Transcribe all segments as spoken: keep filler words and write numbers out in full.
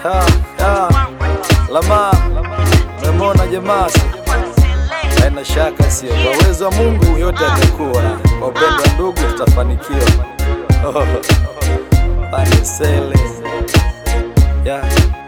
Ha, ha. Lama memona jamaa, haina shaka sio, kwa uwezo wa Mungu yote yatakuwa, kwa upendo wa ndugu tutafanikiwa. Oh, panisele yeah.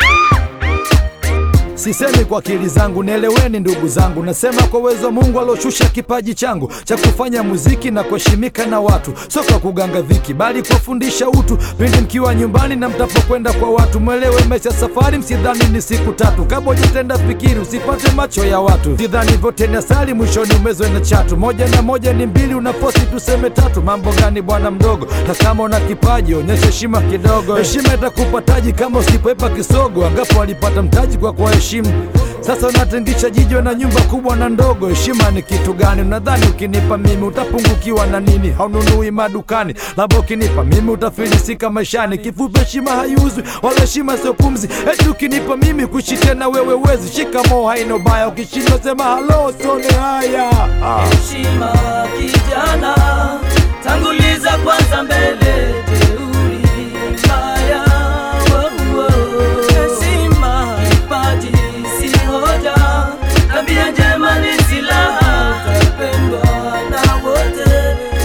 Sisemi kwa akili zangu, nieleweni ndugu zangu. Nasema kwa uwezo Mungu aloshusha kipaji changu cha kufanya muziki na kuheshimika na watu. Sio kwa kuganga dhiki, bali kufundisha utu. Pindi mkiwa nyumbani na mtapokwenda kwa watu, mwelewe maisha safari, msidhani ni siku tatu. Kabla hujatenda fikiri, usipate macho ya watu. Sidhani vote ni asali, mwishoni umezwe na chatu. Moja na moja ni mbili, unaposti tuseme tatu. Mambo gani bwana mdogo? Na kama una kipaji, onyesha heshima kidogo. Heshima itakupa taji kama usipoepa kisogo. Angapo walipata mtaji kwa kwa heshima. Sasa unatengisha jijo na nyumba kubwa na ndogo. Heshima ni kitu gani? Unadhani ukinipa mimi utapungukiwa na nini? Haununui madukani, labda ukinipa mimi utafilisika maishani. Kifupi heshima haiuzwi, wala heshima sio pumzi. Eti ukinipa mimi kuishi tena wewe wezi. Shikamoo haina ubaya, ukishindwa sema halo sone haya. ah. Heshima kijana, tanguliza kwanza mbele teuri mbaya. Tabia njema ni silaha, utapendwa na wote.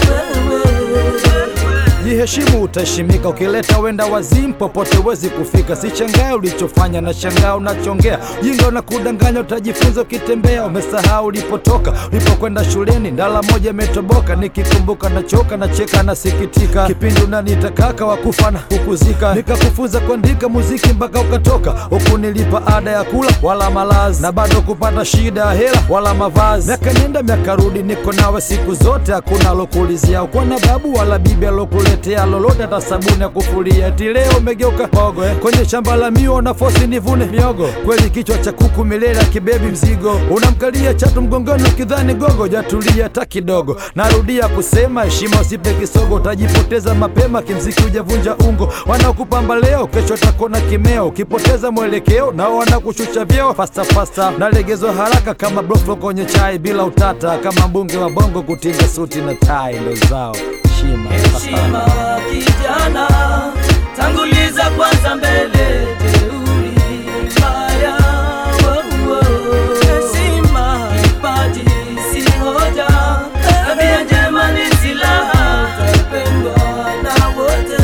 Jiheshimu utaheshimika, ukileta wenda wazimu popote wezi kufika. Sichangae ulichofanya na shangaa unachongea. Jinga na kudanganya utajifunza ukitembea. Umesahau ulipotoka, ulipokwenda shuleni ndala moja imetoboka. Nikikumbuka na choka na cheka na sikitika. Kipindi unaniita kaka wakufa na kukuzika. Nikakufunza kuandika muziki mpaka ukatoka. Huku nilipa ada ya kula wala malazi, na bado kupata shida hela wala mavazi. Miaka nenda miaka rudi, niko nawe siku zote. Hakuna alokulizia, uko na babu wala bibi alokuletea lolote, hata sabuni ya kufulia. Eti leo umegeuka pogo eh. Kwenye shamba la mio na fosi nivune miogo. Kweli kichwa cha kuku milele kibebi mzigo. Unamkalia chatu mgongoni ukidhani gogo. Jatulia hata kidogo. Narudia kusema heshima usipe kisogo. Utajipoteza mapema kimziki ujavunja ungo. Wanakupamba leo kesho takona kimeo. Ukipoteza mwelekeo nao wanakushusha vyeo. Fasta fasta nalegezwa haraka kama bloflo kwenye chai bila utata. Kama mbunge wa bongo kutinga suti na tai ndo zao. Heshima Heshima kijana, tanguliza kwanza mbele teuri mbaya. Heshima kipaji si hoja, tabia njema ni silaha, utapendwa na wote.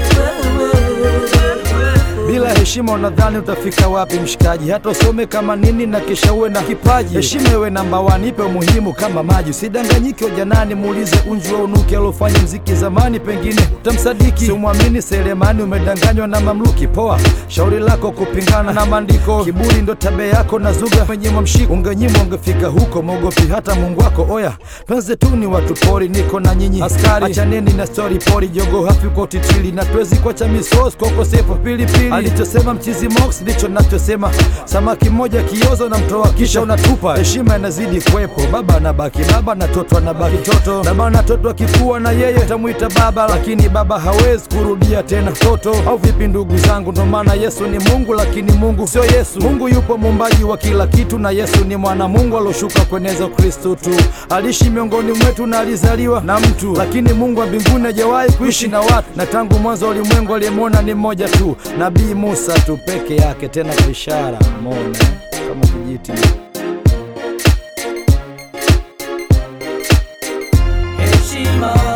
Bila heshima unadhani utafika wapi mshikaji? Hata usome kama nini na kisha uwe na kipaji. Heshima iwe namba one, ipe muhimu kama maji. Usidanganyike ujanani, muulize unju wa unuki alofanya mziki zamani, pengine utamsadiki. Si umwamini Selemani, umedanganywa na mamluki. Poa, shauri lako kupingana na maandiko. Kiburi ndo tabia yako na zuga menyemwa mshiko. Ungenyimwa ungefika huko, mogopi hata Mungu wako. Oya, tuanze tu ni watu pori, niko na nyinyi askari. Achaneni na story pori, jogo hafi kwa titili. Na tuwezi kwa cha misos, koko sepo pilipili. Alichosema mchizi Mox ndicho nachosema. Samaki mmoja kiozo na mtoa kisha unatupa. Heshima inazidi kwepo, baba anabaki baba na toto anabaki toto. Na maana toto akikua na yeye tamuita baba, lakini baba hawezi kurudia tena toto. Au vipi ndugu zangu? Ndo maana Yesu ni Mungu lakini Mungu sio Yesu. Mungu yupo muumbaji wa kila kitu, na Yesu ni mwana Mungu aloshuka kueneza Kristo tu. Aliishi miongoni mwetu na alizaliwa na mtu, lakini Mungu wa mbinguni hajawahi kuishi na watu. Na tangu mwanzo ulimwengu aliyemwona ni mmoja tu, Nabii Musa tu peke yake, tena kwa ishara mona kama kijiti. Heshima